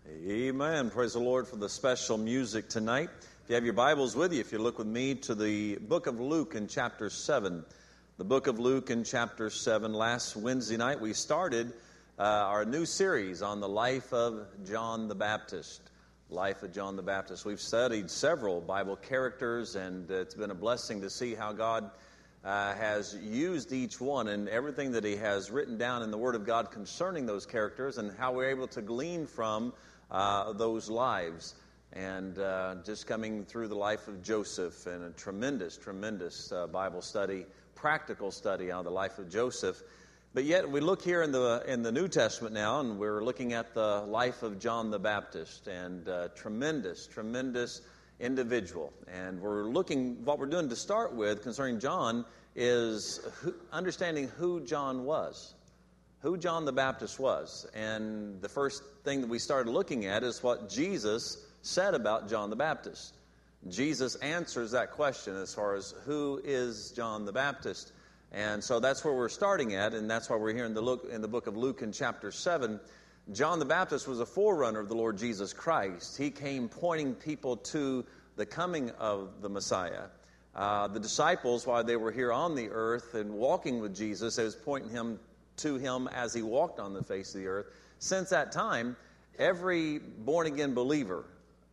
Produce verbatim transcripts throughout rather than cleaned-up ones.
Amen. Praise the Lord for the special music tonight. If you have your Bibles with you, if you look with me to the book of Luke in chapter seven. The book of Luke in chapter seven. Last Wednesday night we started uh, our new series on the life of John the Baptist. Life of John the Baptist. We've studied several Bible characters, and it's been a blessing to see how God uh, has used each one and everything that He has written down in the Word of God concerning those characters, and how we're able to glean from uh, those lives. And uh, just coming through the life of Joseph, and a tremendous, tremendous uh, Bible study, practical study on the life of Joseph. But yet we look here in the in the New Testament now, and we're looking at the life of John the Baptist, and uh, tremendous, tremendous individual. And we're looking, what we're doing to start with concerning John is who, understanding who John was, who John the Baptist was. And the first thing that we started looking at is what Jesus said about John the Baptist. Jesus answers that question as far as who is John the Baptist. And so that's where we're starting at, and that's why we're here in the, look, in the book of Luke in chapter seven. John the Baptist was a forerunner of the Lord Jesus Christ. He came pointing people to the coming of the Messiah. Uh, the disciples, while they were here on the earth and walking with Jesus, they was pointing him to him as he walked on the face of the earth. Since that time, every born-again believer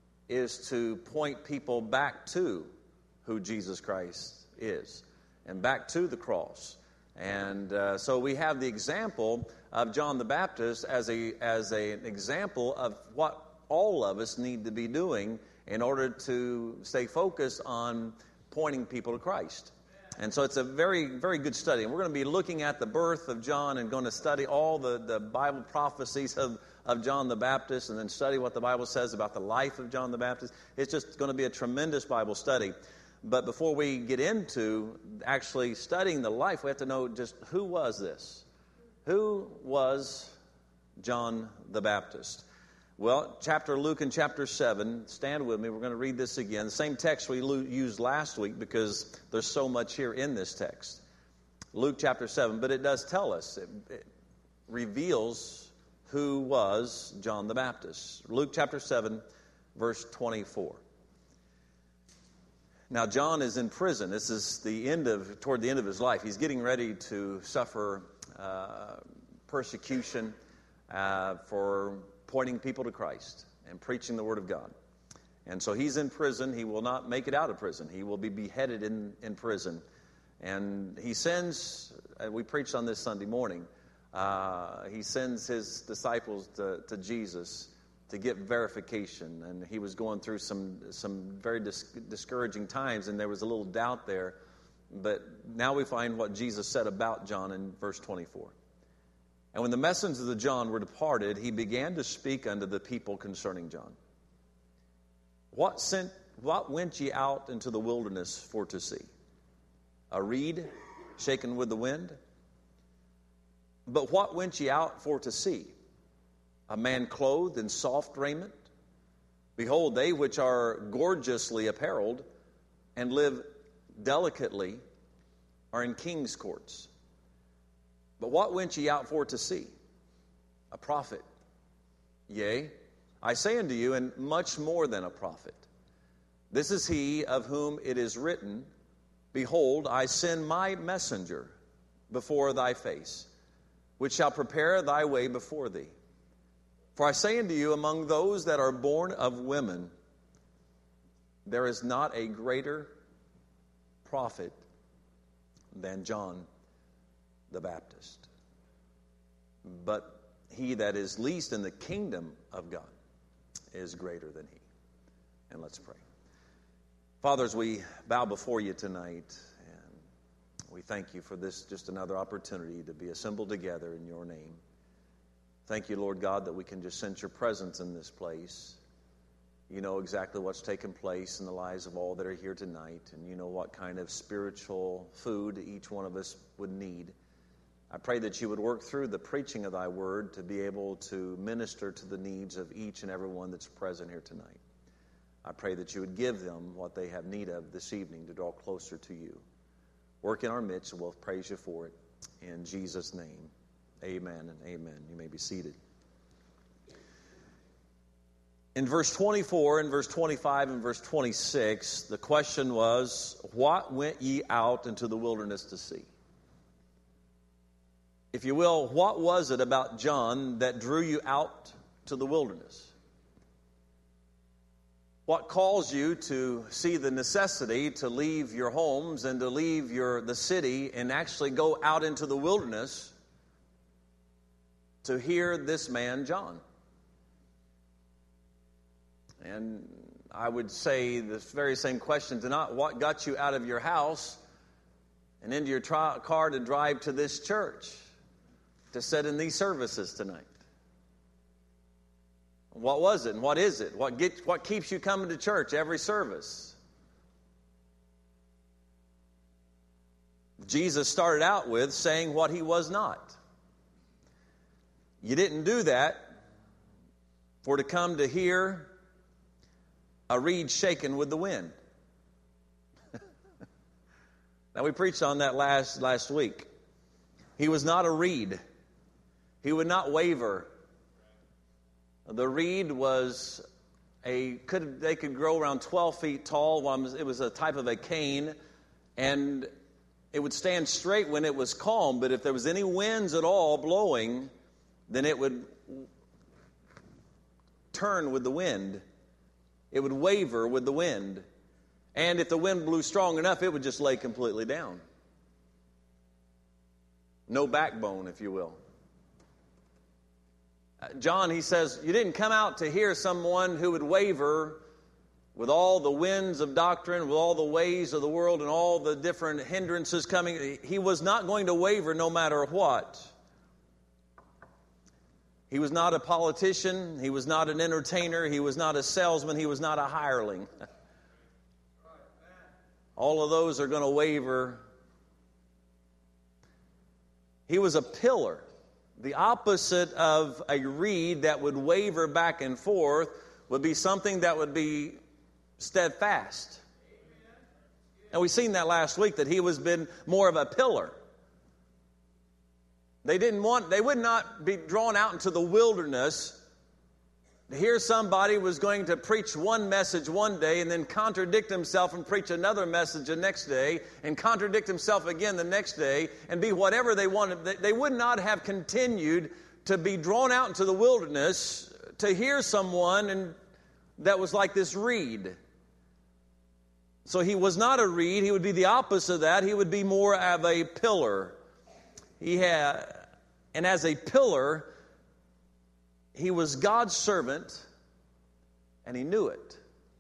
is to point people back to who Jesus Christ is, and back to the cross. And uh, so we have the example of John the Baptist as a as a, an example of what all of us need to be doing in order to stay focused on pointing people to Christ. And so it's a very, very good study. And we're going to be looking at the birth of John and going to study all the, the Bible prophecies of, of John the Baptist, and then study what the Bible says about the life of John the Baptist. It's just going to be a tremendous Bible study. But before we get into actually studying the life, we have to know just who was this? Who was John the Baptist? Well, chapter Luke in chapter seven, stand with me, we're going to read this again. The same text we used last week because there's so much here in this text. Luke chapter seven, but it does tell us, it, it reveals who was John the Baptist. Luke chapter seven, verse twenty-four. Now, John is in prison. This is the end of, toward the end of his life. He's getting ready to suffer uh, persecution uh, for pointing people to Christ and preaching the Word of God. And so he's in prison. He will not make it out of prison. He will be beheaded in, in prison. And he sends, and we preached on this Sunday morning, uh, he sends his disciples to, to Jesus to get verification. And he was going through some some very dis- discouraging times, and there was a little doubt there. But now we find what Jesus said about John in verse twenty-four. And when the messengers of John were departed, he began to speak unto the people concerning John. What sent, what went ye out into the wilderness for to see? A reed shaken with the wind? But what went ye out for to see? A man clothed in soft raiment? Behold, they which are gorgeously apparelled and live delicately are in king's courts. But what went ye out for to see? A prophet. Yea, I say unto you, and much more than a prophet. This is he of whom it is written, Behold, I send my messenger before thy face, which shall prepare thy way before thee. For I say unto you, among those that are born of women, there is not a greater prophet than John the Baptist. But he that is least in the kingdom of God is greater than he. And let's pray. Father, as we bow before you tonight, and we thank you for this, just another opportunity to be assembled together in your name. Thank you, Lord God, that we can just sense your presence in this place. You know exactly what's taken place in the lives of all that are here tonight, and you know what kind of spiritual food each one of us would need. I pray that you would work through the preaching of thy word to be able to minister to the needs of each and every one that's present here tonight. I pray that you would give them what they have need of this evening to draw closer to you. Work in our midst, and we'll praise you for it. In Jesus' name, amen and amen. You may be seated. In verse twenty-four and verse twenty-five and verse twenty-six, the question was, what went ye out into the wilderness to see? If you will, what was it about John that drew you out to the wilderness? What caused you to see the necessity to leave your homes and to leave your the city and actually go out into the wilderness to hear this man, John? And I would say this very same question tonight: what got you out of your house and into your tri- car to drive to this church to sit in these services tonight? What was it and what is it? What get, what keeps you coming to church every service? Jesus started out with saying what he was not. You didn't do that for to come to hear a reed shaken with the wind. Now, we preached on that last, last week. He was not a reed. He would not waver. The reed was a, could they could grow around twelve feet tall. It was a type of a cane, and it would stand straight when it was calm, but if there was any winds at all blowing, then it would turn with the wind. It would waver with the wind. And if the wind blew strong enough, it would just lay completely down. No backbone, if you will. John, he says, you didn't come out to hear someone who would waver with all the winds of doctrine, with all the ways of the world and all the different hindrances coming. He was not going to waver no matter what. He was not a politician. He was not an entertainer. He was not a salesman. He was not a hireling. All of those are going to waver. He was a pillar. The opposite of a reed that would waver back and forth would be something that would be steadfast. And we've seen that last week, that he was been more of a pillar. They didn't want, they would not be drawn out into the wilderness to hear somebody was going to preach one message one day and then contradict himself and preach another message the next day and contradict himself again the next day and be whatever they wanted. They would not have continued to be drawn out into the wilderness to hear someone and that was like this reed. So he was not a reed. He would be the opposite of that. He would be more of a pillar. He had, and as a pillar, he was God's servant, and he knew it.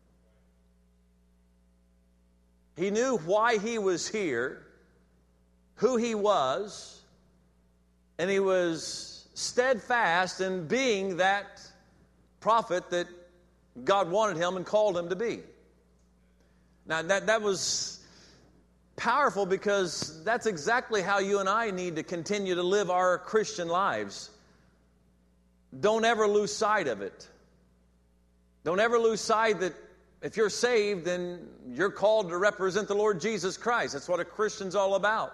He knew why he was here, who he was, and he was steadfast in being that prophet that God wanted him and called him to be. Now, that, that was powerful, because that's exactly how you and I need to continue to live our Christian lives. Don't ever lose sight of it. Don't ever lose sight that if you're saved, then you're called to represent the Lord Jesus Christ. That's what a Christian's all about.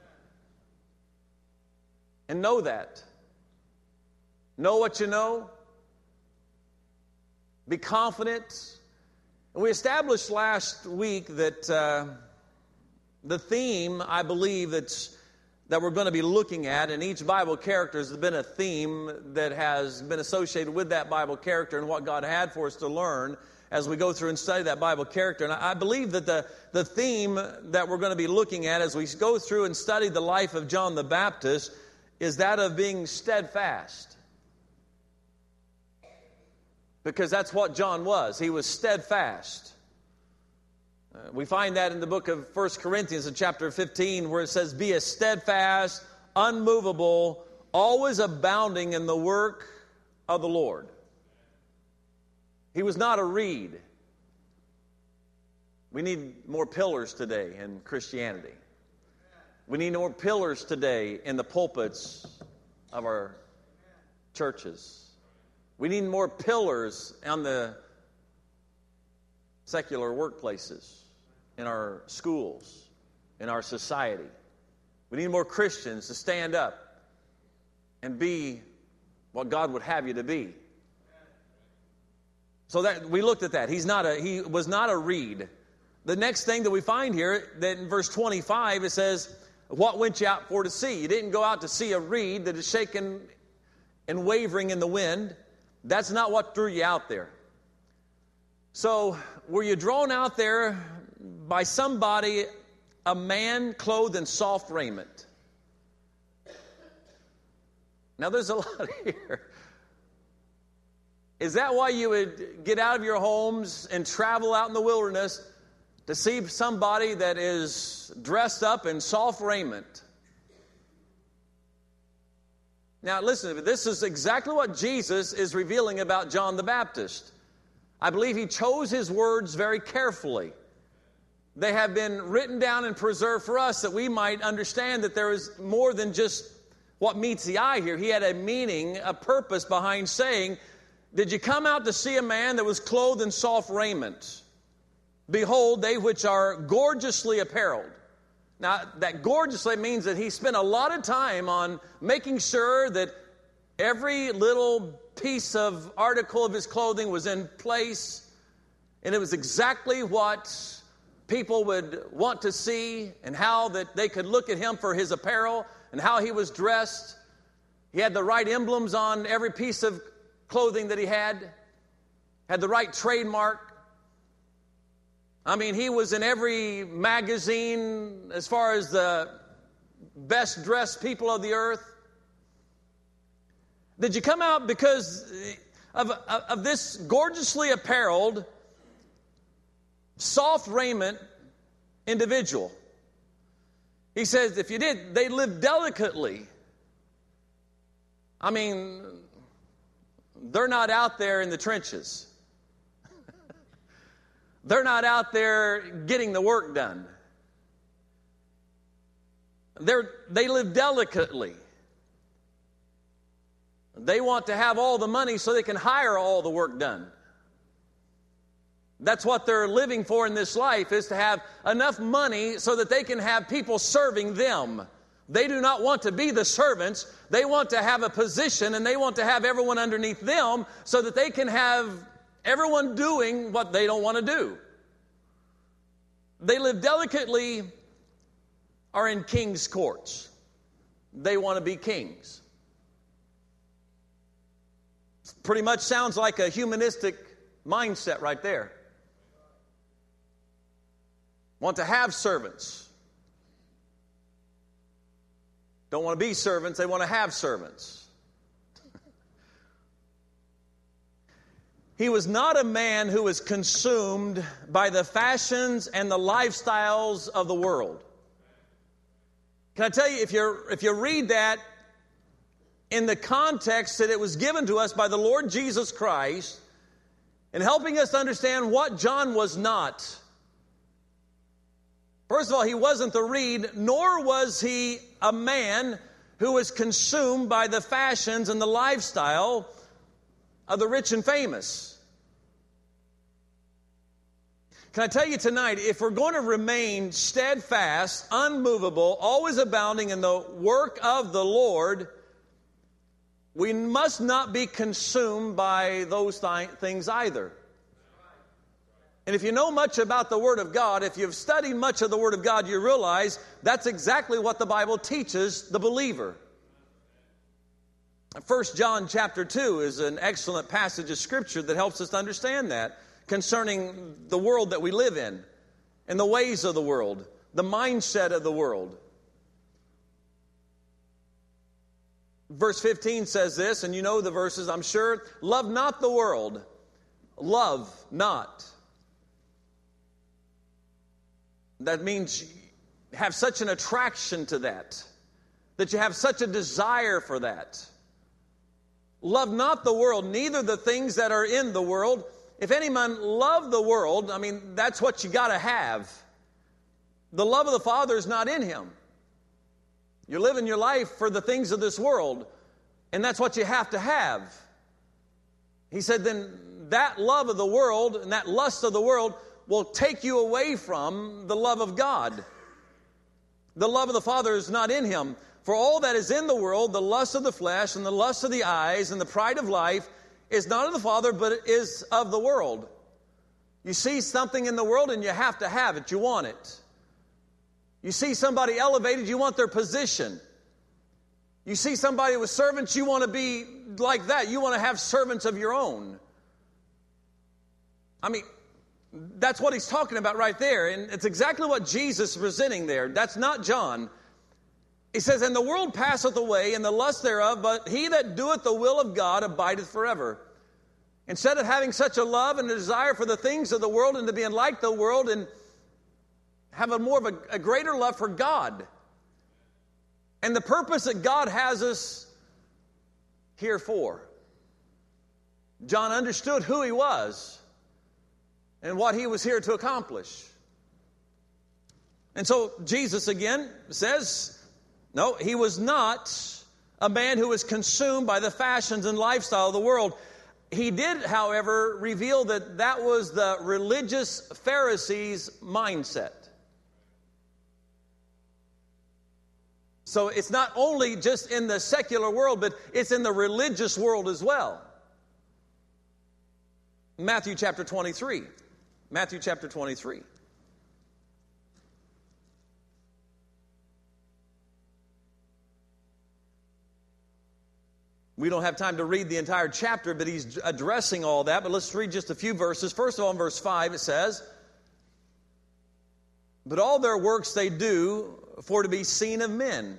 And know that. Know what you know. Be confident. And we established last week that uh, the theme, I believe, that's that we're going to be looking at, and each Bible character has been a theme that has been associated with that Bible character and what God had for us to learn as we go through and study that Bible character. And I believe that the, the theme that we're going to be looking at as we go through and study the life of John the Baptist is that of being steadfast. Because that's what John was. He was steadfast. Uh, we find that in the book of First Corinthians in chapter fifteen, where it says, be a steadfast, unmovable, always abounding in the work of the Lord. He was not a reed. We need more pillars today in Christianity. We need more pillars today in the pulpits of our churches. We need more pillars on the secular workplaces, in our schools, in our society. We need more Christians to stand up and be what God would have you to be. So that we looked at that. He's not a, he was not a reed. The next thing that we find here, that in verse twenty-five, it says, what went you out for to see? You didn't go out to see a reed that is shaken and wavering in the wind. That's not what drew you out there. So were you drawn out there by somebody, a man clothed in soft raiment? Now there's a lot here. Is that why you would get out of your homes and travel out in the wilderness to see somebody that is dressed up in soft raiment? Now listen, this is exactly what Jesus is revealing about John the Baptist. I believe he chose his words very carefully. They have been written down and preserved for us that we might understand that there is more than just what meets the eye here. He had a meaning, a purpose behind saying, did you come out to see a man that was clothed in soft raiment? Behold, they which are gorgeously apparelled. Now, that gorgeously means that he spent a lot of time on making sure that every little piece of article of his clothing was in place, and it was exactly what people would want to see, and how that they could look at him for his apparel and how he was dressed. He had the right emblems on every piece of clothing that he had, had the right trademark. I mean, he was in every magazine as far as the best dressed people of the earth. Did you come out because of, of, of this gorgeously apparelled, soft raiment individual? He says, if you did, they lived delicately. I mean, they're not out there in the trenches. They're not out there getting the work done. They're, they live delicately. They want to have all the money so they can hire all the work done. That's what they're living for in this life, is to have enough money so that they can have people serving them. They do not want to be the servants. They want to have a position, and they want to have everyone underneath them so that they can have everyone doing what they don't want to do. They live delicately, are in king's courts. They want to be kings. Pretty much sounds like a humanistic mindset right there. Want to have servants. Don't want to be servants, they want to have servants. He was not a man who was consumed by the fashions and the lifestyles of the world. Can I tell you, if you if you read that in the context that it was given to us by the Lord Jesus Christ, and helping us understand what John was not. First of all, he wasn't the reed, nor was he a man who was consumed by the fashions and the lifestyle of the rich and famous. Can I tell you tonight, if we're going to remain steadfast, unmovable, always abounding in the work of the Lord, we must not be consumed by those th- things either. And if you know much about the Word of God, if you've studied much of the Word of God, you realize that's exactly what the Bible teaches the believer. First John chapter two is an excellent passage of Scripture that helps us to understand that, concerning the world that we live in, and the ways of the world, the mindset of the world. Verse fifteen says this, and you know the verses, I'm sure. Love not the world. Love not. That means you have such an attraction to that, that you have such a desire for that. Love not the world, neither the things that are in the world. If any man love the world, I mean, that's what you got to have. The love of the Father is not in him. You're living your life for the things of this world, and that's what you have to have. He said, then that love of the world and that lust of the world will take you away from the love of God. The love of the Father is not in him. For all that is in the world, the lust of the flesh and the lust of the eyes and the pride of life, is not of the Father, but it is of the world. You see something in the world and you have to have it. You want it. You see somebody elevated, you want their position. You see somebody with servants, you want to be like that. You want to have servants of your own. I mean, that's what he's talking about right there. And it's exactly what Jesus is presenting there. That's not John. He says, and the world passeth away, and the lust thereof, but he that doeth the will of God abideth forever. Instead of having such a love and a desire for the things of the world and to be like the world and have a more of a, a greater love for God. And the purpose that God has us here for. John understood who he was and what he was here to accomplish. And so Jesus again says, no, he was not a man who was consumed by the fashions and lifestyle of the world. He did, however, reveal that that was the religious Pharisees' mindset. So it's not only just in the secular world, but it's in the religious world as well. Matthew chapter twenty-three. Matthew chapter twenty-three. We don't have time to read the entire chapter, but he's addressing all that. But let's read just a few verses. First of all, in verse five, it says, but all their works they do for to be seen of men.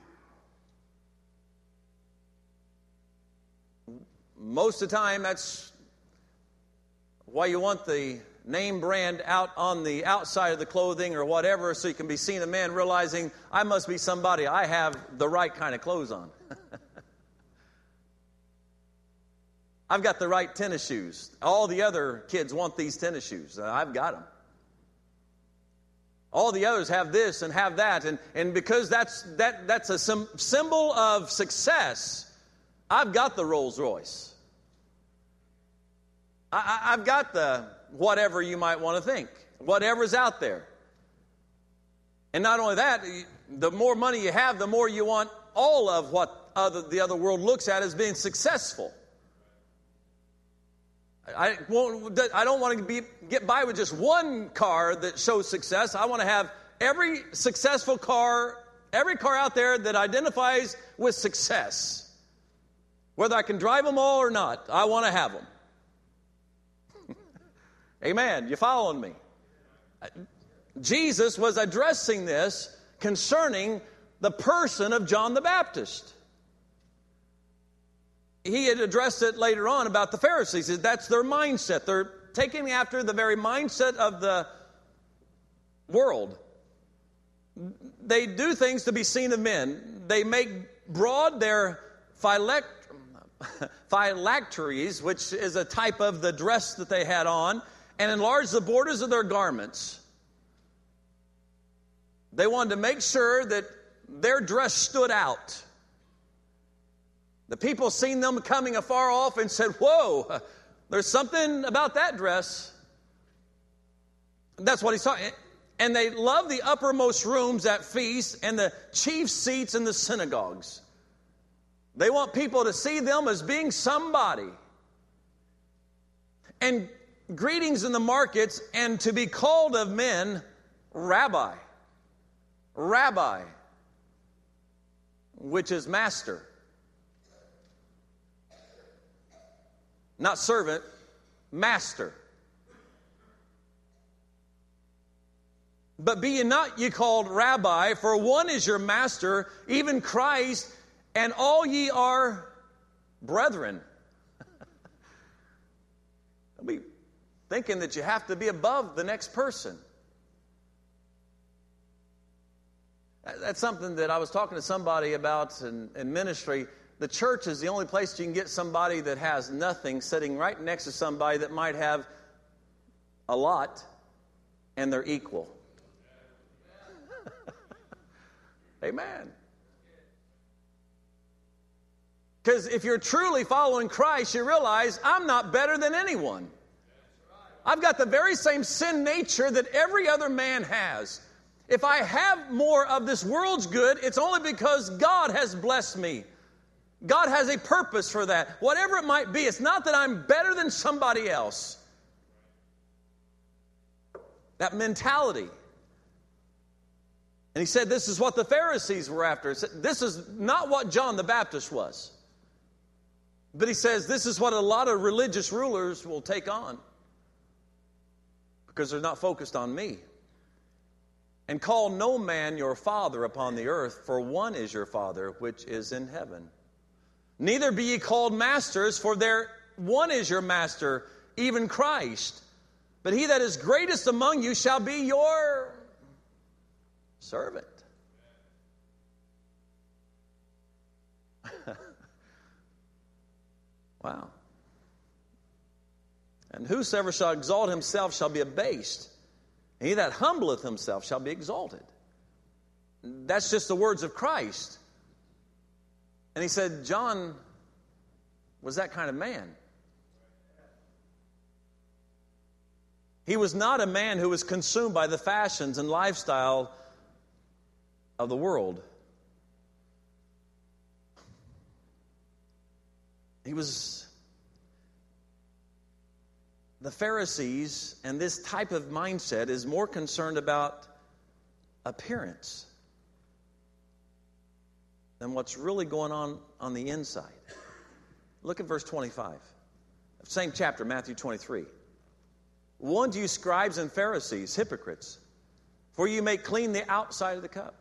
Most of the time, that's why you want the name brand out on the outside of the clothing or whatever, so you can be seen of men, realizing I must be somebody. I have the right kind of clothes on. I've got the right tennis shoes. All the other kids want these tennis shoes. I've got them. All the others have this and have that. And, and because that's that that's a sim- symbol of success, I've got the Rolls Royce. I, I, I've got the whatever you might want to think. Whatever's out there. And not only that, the more money you have, the more you want all of what other, the other world looks at as being successful. I, won't, I don't want to be, get by with just one car that shows success. I want to have every successful car, every car out there that identifies with success. Whether I can drive them all or not, I want to have them. Amen. You following me? Jesus was addressing this concerning the person of John the Baptist. He had addressed it later on about the Pharisees. That's their mindset. They're taking after the very mindset of the world. They do things to be seen of men. They make broad their phylect- phylacteries, which is a type of the dress that they had on, and enlarge the borders of their garments. They wanted to make sure that their dress stood out. The people seen them coming afar off and said, whoa, there's something about that dress. That's what he's talking. And they love the uppermost rooms at feasts and the chief seats in the synagogues. They want people to see them as being somebody. And greetings in the markets, and to be called of men, rabbi. Rabbi, which is master. Not servant, master. But be ye not ye called rabbi, for one is your master, even Christ, and all ye are brethren. Don't be thinking that you have to be above the next person. That's something that I was talking to somebody about in, in ministry. The church is the only place you can get somebody that has nothing sitting right next to somebody that might have a lot, and they're equal. Amen. Because if you're truly following Christ, you realize I'm not better than anyone. I've got the very same sin nature that every other man has. If I have more of this world's good, it's only because God has blessed me. God has a purpose for that. Whatever it might be, it's not that I'm better than somebody else. That mentality. And he said this is what the Pharisees were after. This is not what John the Baptist was. But he says this is what a lot of religious rulers will take on. Because they're not focused on me. And call no man your father upon the earth, for one is your Father which is in heaven. Neither be ye called masters, for there one is your master, even Christ. But he that is greatest among you shall be your servant. Wow. And whosoever shall exalt himself shall be abased. And he that humbleth himself shall be exalted. That's just the words of Christ. And he said, John was that kind of man. He was not a man who was consumed by the fashions and lifestyle of the world. He was the Pharisees, and this type of mindset is more concerned about appearance than what's really going on on the inside. Look at verse twenty-five. Same chapter, Matthew twenty-three. Woe unto you, scribes and Pharisees, hypocrites, for you make clean the outside of the cup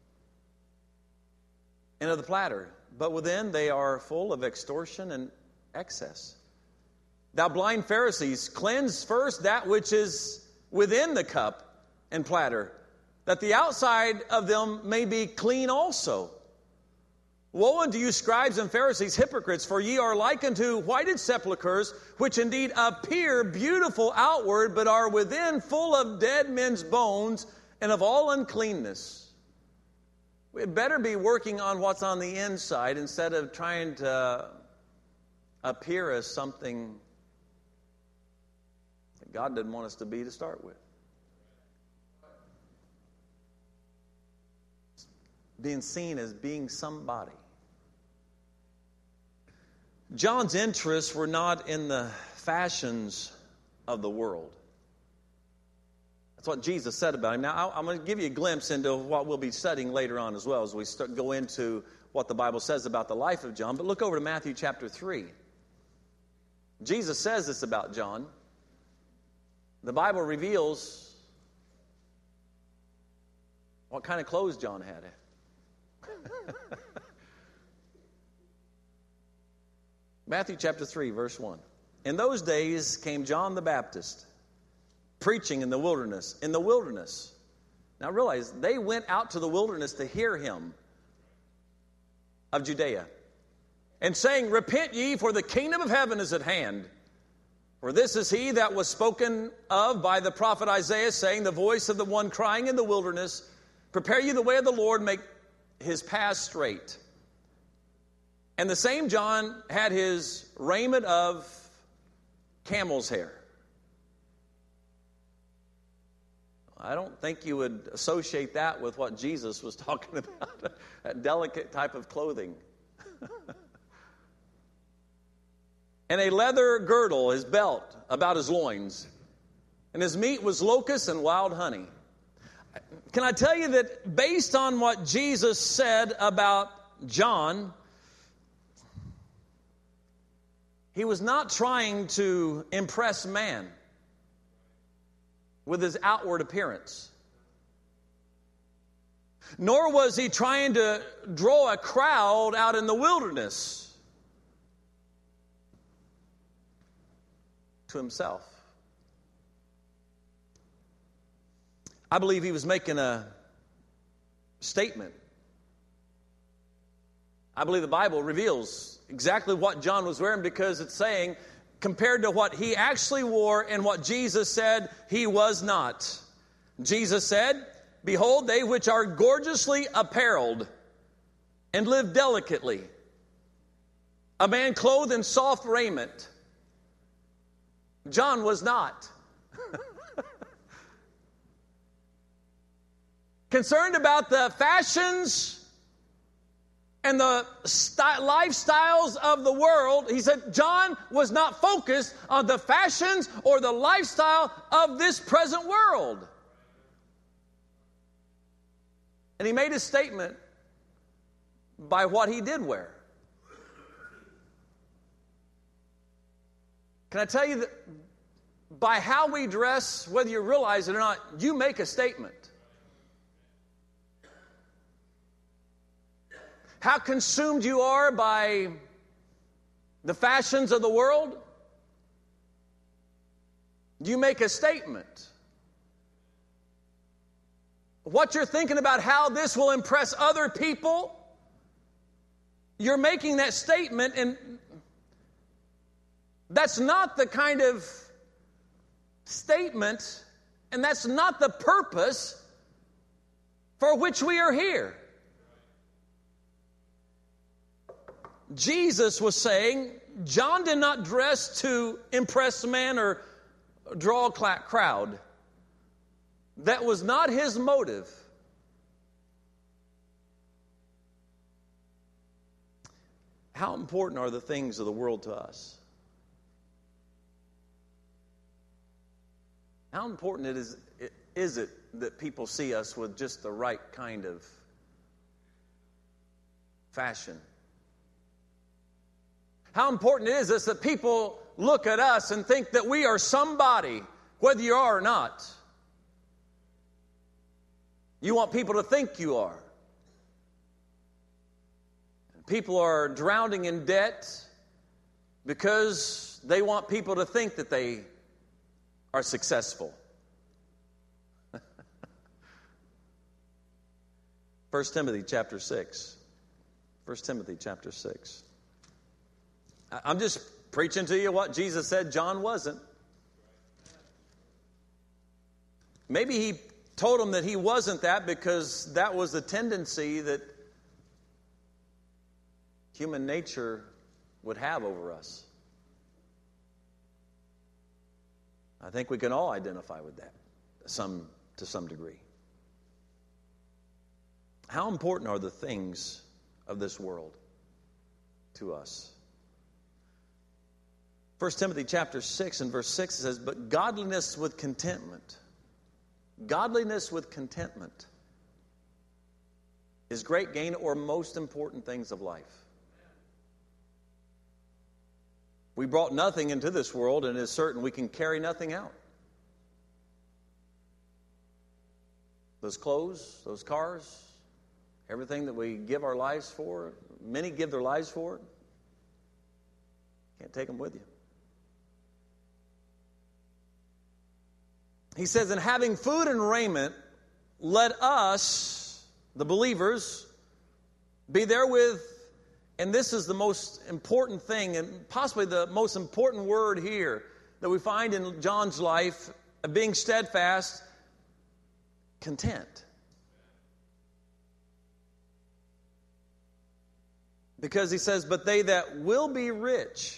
and of the platter, but within they are full of extortion and excess. Thou blind Pharisees, cleanse first that which is within the cup and platter, that the outside of them may be clean also. Woe unto you, scribes and Pharisees, hypocrites, for ye are like unto whited sepulchres, which indeed appear beautiful outward, but are within full of dead men's bones and of all uncleanness. We had better be working on what's on the inside instead of trying to appear as something that God didn't want us to be to start with. Being seen as being somebody. John's interests were not in the fashions of the world. That's what Jesus said about him. Now, I'm going to give you a glimpse into what we'll be studying later on as well as we start, go into what the Bible says about the life of John. But look over to Matthew chapter three. Jesus says this about John. The Bible reveals what kind of clothes John had. Matthew chapter three, verse one. In those days came John the Baptist, preaching in the wilderness. In the wilderness. Now realize, they went out to the wilderness to hear him of Judea. And saying, repent ye, for the kingdom of heaven is at hand. For this is he that was spoken of by the prophet Isaiah, saying, the voice of the one crying in the wilderness, prepare ye the way of the Lord, make his path straight. And the same John had his raiment of camel's hair. I don't think you would associate that with what Jesus was talking about, a delicate type of clothing. And a leather girdle, his belt, about his loins. And his meat was locusts and wild honey. Can I tell you that based on what Jesus said about John, he was not trying to impress man with his outward appearance. Nor was he trying to draw a crowd out in the wilderness to himself. I believe he was making a statement. I believe the Bible reveals exactly what John was wearing, because it's saying, compared to what he actually wore and what Jesus said, he was not. Jesus said, behold, they which are gorgeously apparelled and live delicately, a man clothed in soft raiment. John was not. Concerned about the fashions and the st- lifestyles of the world. He said John was not focused on the fashions or the lifestyle of this present world. And he made a statement by what he did wear. Can I tell you that by how we dress, whether you realize it or not, you make a statement. How consumed you are by the fashions of the world, you make a statement. What you're thinking about how this will impress other people, you're making that statement, and that's not the kind of statement, and that's not the purpose for which we are here. Jesus was saying, John did not dress to impress man or draw a crowd. That was not his motive. How important are the things of the world to us? How important it is, is it that people see us with just the right kind of fashion? How important it is this that people look at us and think that we are somebody, whether you are or not. You want people to think you are. People are drowning in debt because they want people to think that they are successful. First Timothy chapter six. First Timothy chapter six. I'm just preaching to you what Jesus said John wasn't. Maybe he told him that he wasn't that because that was the tendency that human nature would have over us. I think we can all identify with that some, to some degree. How important are the things of this world to us? First Timothy chapter six and verse six says, but godliness with contentment, godliness with contentment is great gain or most important things of life. We brought nothing into this world, and it is certain we can carry nothing out. Those clothes, those cars, everything that we give our lives for, many give their lives for it. Can't take them with you. He says, in having food and raiment, let us, the believers, be therewith. And this is the most important thing, and possibly the most important word here that we find in John's life, of being steadfast, content. Because he says, but they that will be rich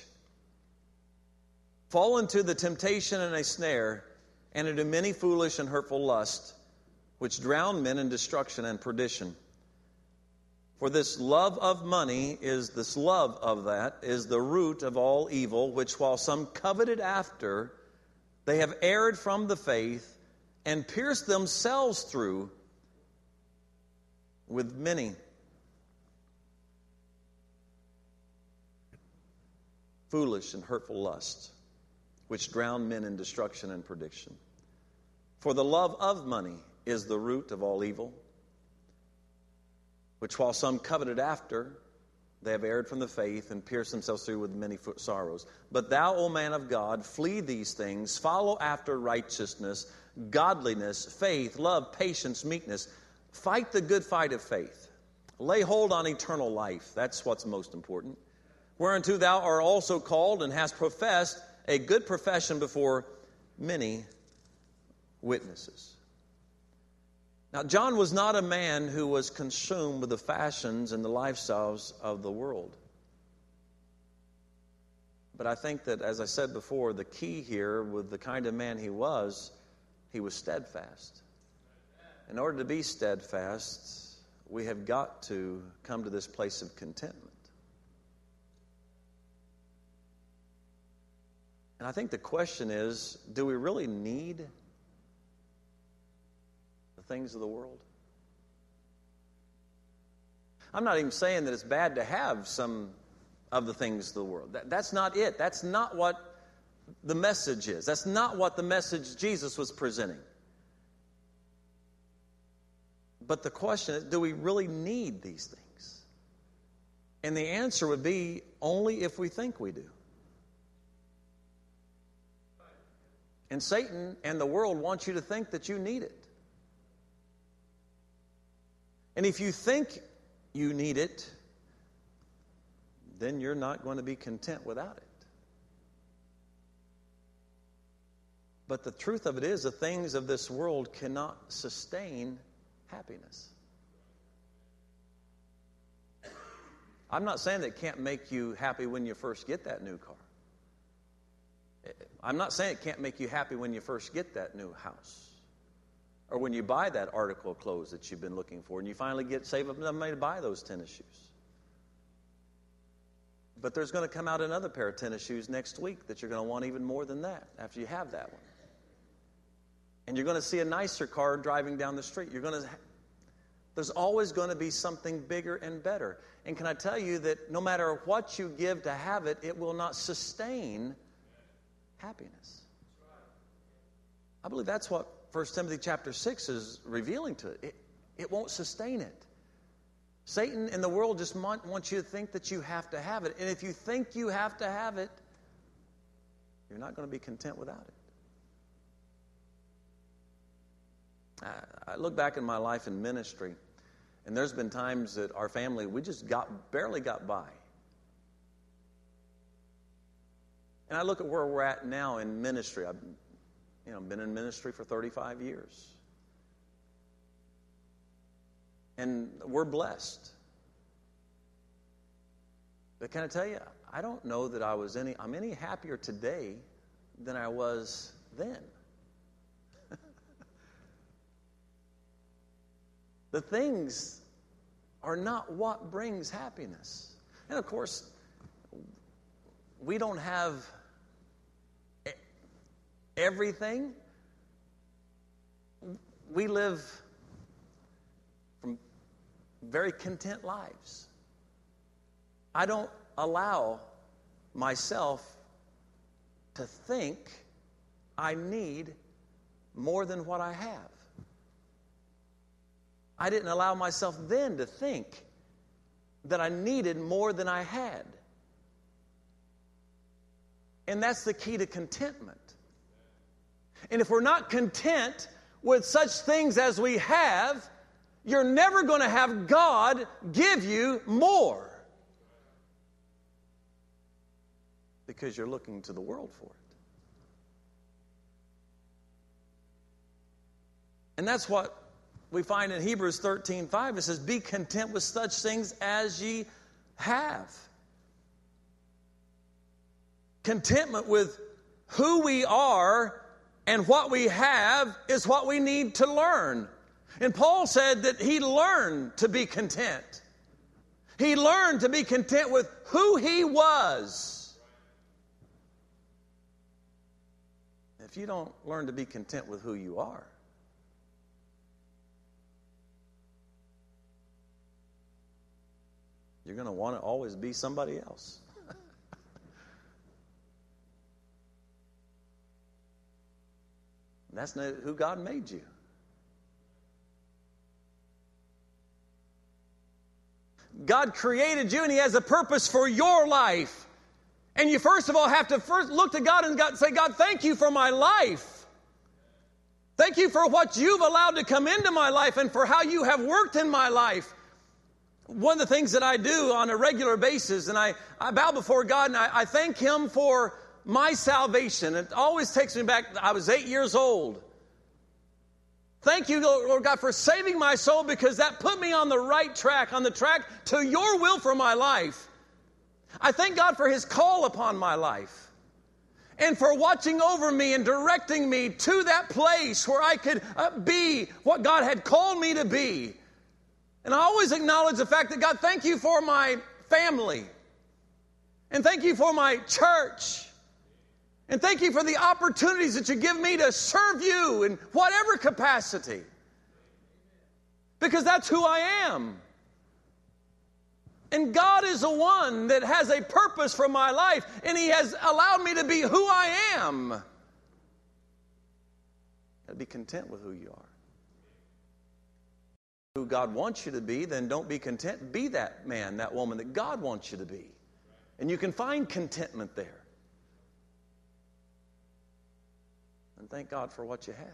fall into the temptation and a snare, and into many foolish and hurtful lusts, which drown men in destruction and perdition. For this love of money is, this love of that is the root of all evil, which while some coveted after, they have erred from the faith and pierced themselves through with many foolish and hurtful lusts, which drown men in destruction and perdition. For the love of money is the root of all evil, which while some coveted after, they have erred from the faith and pierced themselves through with many sorrows. But thou, O man of God, flee these things, follow after righteousness, godliness, faith, love, patience, meekness. Fight the good fight of faith. Lay hold on eternal life. That's what's most important. Whereunto thou art also called and hast professed a good profession before many witnesses. Now, John was not a man who was consumed with the fashions and the lifestyles of the world. But I think that, as I said before, the key here with the kind of man he was, he was steadfast. In order to be steadfast, we have got to come to this place of contentment. And I think the question is, do we really need the things of the world? I'm not even saying that it's bad to have some of the things of the world. That, that's not it. That's not what the message is. That's not what the message Jesus was presenting. But the question is, do we really need these things? And the answer would be only if we think we do. And Satan and the world want you to think that you need it. And if you think you need it, then you're not going to be content without it. But the truth of it is, the things of this world cannot sustain happiness. I'm not saying that it can't make you happy when you first get that new car. I'm not saying it can't make you happy when you first get that new house, or when you buy that article of clothes that you've been looking for and you finally get save up enough money to buy those tennis shoes. But there's going to come out another pair of tennis shoes next week that you're going to want even more than that after you have that one. And you're going to see a nicer car driving down the street. You're going to There's always going to be something bigger and better. And can I tell you that no matter what you give to have it, it will not sustain happiness. I believe that's what First Timothy chapter six is revealing to it. It, it won't sustain it. Satan and the world just want, want you to think that you have to have it. And if you think you have to have it, you're not going to be content without it. I, I look back in my life in ministry, and there's been times that our family, we just got barely got by. And I look at where we're at now in ministry. I've you know, been in ministry for thirty-five years. And we're blessed. But can I tell you, I don't know that I was any, I'm any happier today than I was then. The things are not what brings happiness. And of course, we don't have everything. We live from very content lives. I don't allow myself to think I need more than what I have. I didn't allow myself then to think that I needed more than I had. And that's the key to contentment. And if we're not content with such things as we have, you're never going to have God give you more. Because you're looking to the world for it. And that's what we find in Hebrews thirteen five. It says, be content with such things as ye have. Contentment with who we are and what we have is what we need to learn. And Paul said that he learned to be content. He learned to be content with who he was. If you don't learn to be content with who you are, you're going to want to always be somebody else. That's not who God made you. God created you and He has a purpose for your life. And you first of all have to first look to God and God, say, God, thank you for my life. Thank you for what you've allowed to come into my life and for how you have worked in my life. One of the things that I do on a regular basis, and I, I bow before God and I, I thank Him for my salvation. It always takes me back, I was eight years old. Thank you, Lord God, for saving my soul, because that put me on the right track, on the track to your will for my life. I thank God for His call upon my life and for watching over me and directing me to that place where I could uh, be what God had called me to be. And I always acknowledge the fact that, God, thank you for my family. And thank you for my church. And thank you for the opportunities that you give me to serve you in whatever capacity. Because that's who I am. And God is the one that has a purpose for my life. And He has allowed me to be who I am. You got to be content with who you are. Who God wants you to be, then don't be content. Be that man, that woman that God wants you to be. And you can find contentment there. And thank God for what you have.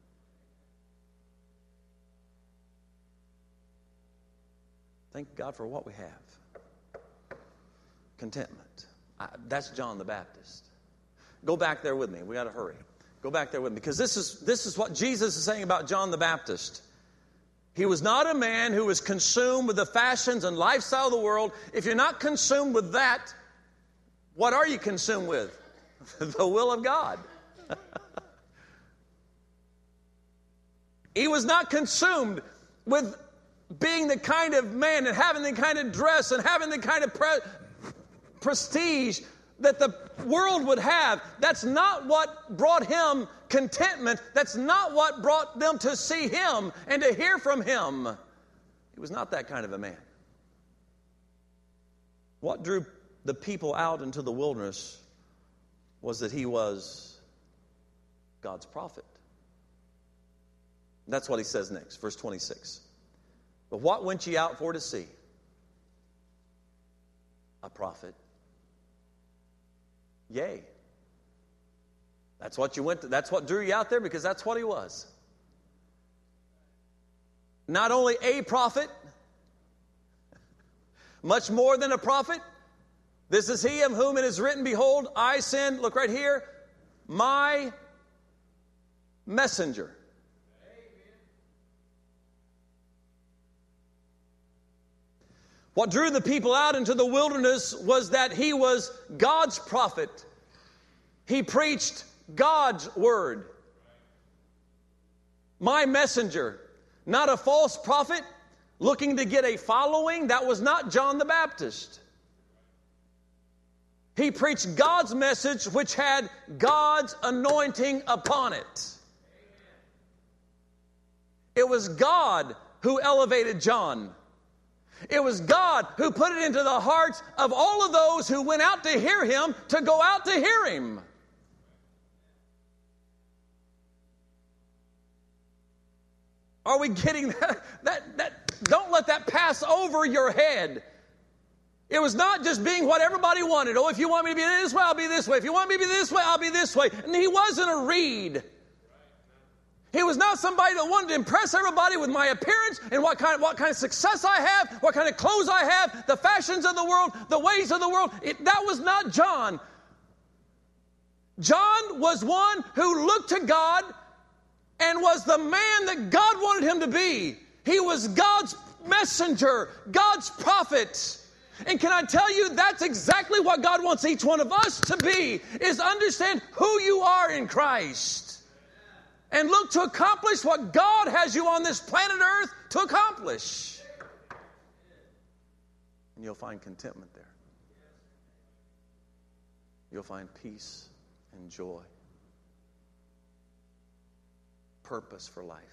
Thank God for what we have. Contentment. I, that's John the Baptist. Go back there with me. We got to hurry. Go back there with me. Because this is, this is what Jesus is saying about John the Baptist. He was not a man who was consumed with the fashions and lifestyle of the world. If you're not consumed with that, what are you consumed with? The will of God. He was not consumed with being the kind of man and having the kind of dress and having the kind of pre- prestige that the world would have. That's not what brought him contentment. That's not what brought them to see him and to hear from him. He was not that kind of a man. What drew the people out into the wilderness was that he was God's prophet. That's what he says next, verse twenty-six. But what went ye out for to see? A prophet. Yea. That's what you went to, that's what drew you out there, because that's what he was. Not only a prophet, much more than a prophet. This is he of whom it is written, behold, I send, look right here, my messenger. What drew the people out into the wilderness was that he was God's prophet. He preached God's word. My messenger, not a false prophet looking to get a following. That was not John the Baptist. He preached God's message, which had God's anointing upon it. It was God who elevated John. It was God who put it into the hearts of all of those who went out to hear him to go out to hear him. Are we getting that? That, that? Don't let that pass over your head. It was not just being what everybody wanted. Oh, if you want me to be this way, I'll be this way. If you want me to be this way, I'll be this way. And he wasn't a reed. He was not somebody that wanted to impress everybody with my appearance and what kind of, what kind of success I have, what kind of clothes I have, the fashions of the world, the ways of the world. It, that was not John. John was one who looked to God and was the man that God wanted him to be. He was God's messenger, God's prophet. And can I tell you, that's exactly what God wants each one of us to be, is understand who you are in Christ. And look to accomplish what God has you on this planet Earth to accomplish. And you'll find contentment there. You'll find peace and joy. Purpose for life.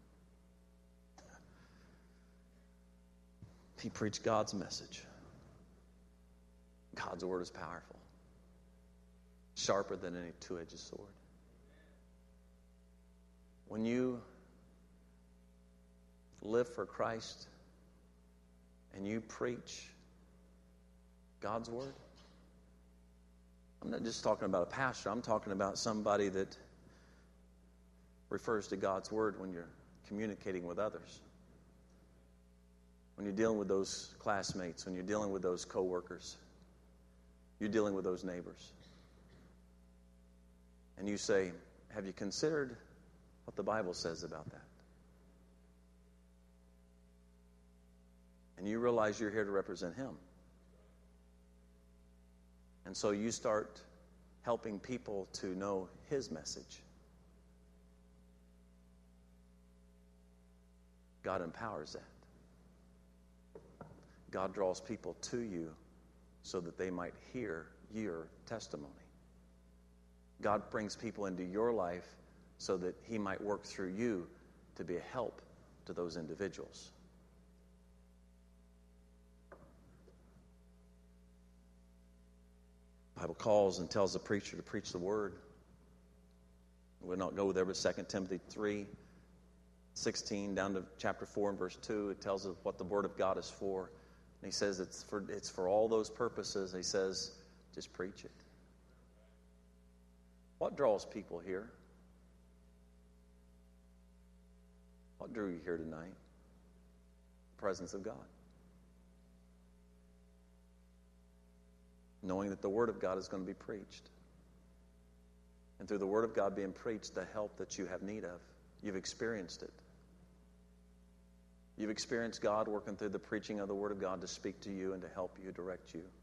He preached God's message. God's word is powerful. Sharper than any two-edged sword. When you live for Christ and you preach God's word, I'm not just talking about a pastor. I'm talking about somebody that refers to God's word when you're communicating with others. When you're dealing with those classmates, when you're dealing with those coworkers, you're dealing with those neighbors. And you say, have you considered what the Bible says about that? And you realize you're here to represent Him. And so you start helping people to know His message. God empowers that. God draws people to you so that they might hear your testimony. God brings people into your life so that he might work through you to be a help to those individuals. The Bible calls and tells the preacher to preach the word. We'll not go there, but Second Timothy three sixteen down to chapter four and verse two, it tells us what the word of God is for. And he says it's for it's for all those purposes. He says, just preach it. What draws people here? What drew you here tonight? The presence of God. Knowing that the Word of God is going to be preached. And through the Word of God being preached, the help that you have need of. You've experienced it. You've experienced God working through the preaching of the Word of God to speak to you and to help you, direct you.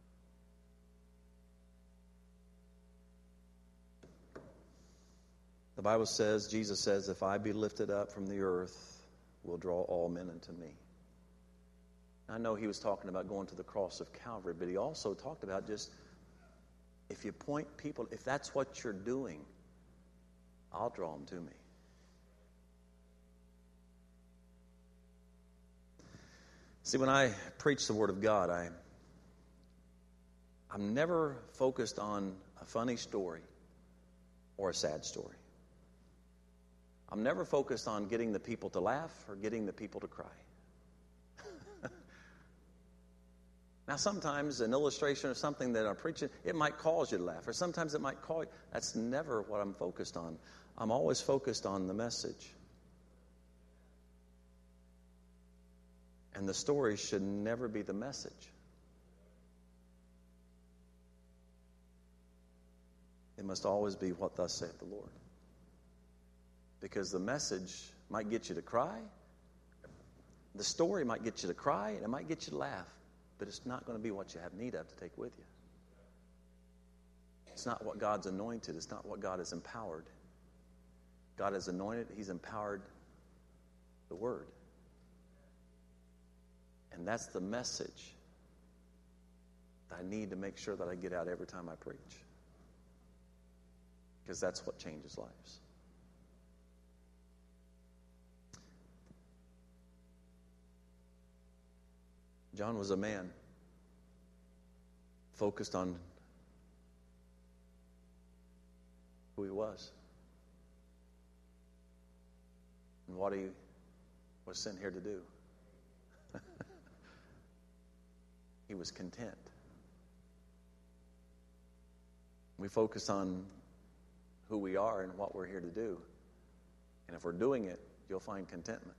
The Bible says, Jesus says, if I be lifted up from the earth, will draw all men unto me. I know he was talking about going to the cross of Calvary, but he also talked about just, if you point people, if that's what you're doing, I'll draw them to me. See, when I preach the Word of God, I, I'm never focused on a funny story or a sad story. I'm never focused on getting the people to laugh or getting the people to cry. Now, sometimes an illustration or something that I'm preaching, it might cause you to laugh, or sometimes it might call you. That's never what I'm focused on. I'm always focused on the message. And the story should never be the message. It must always be what thus saith the Lord. Because the message might get you to cry. The story might get you to cry, and it might get you to laugh. But it's not going to be what you have need of to take with you. It's not what God's anointed. It's not what God has empowered. God has anointed. He's empowered the Word. And that's the message that I need to make sure that I get out every time I preach. Because that's what changes lives. John was a man focused on who he was and what he was sent here to do. He was content. We focus on who we are and what we're here to do. And if we're doing it, you'll find contentment.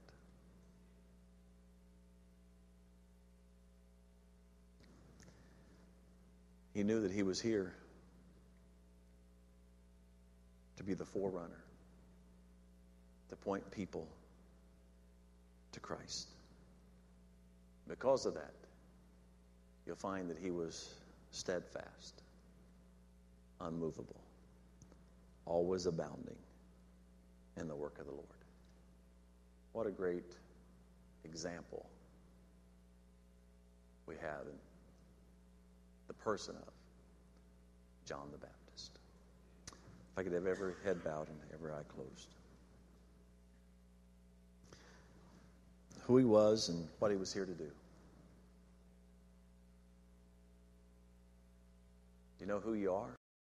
He knew that he was here to be the forerunner, to point people to Christ. Because of that, you'll find that he was steadfast, unmovable, always abounding in the work of the Lord. What a great example we have in the person of John the Baptist. If I could have every head bowed and every eye closed. Who he was and what he was here to do. Do you know who you are?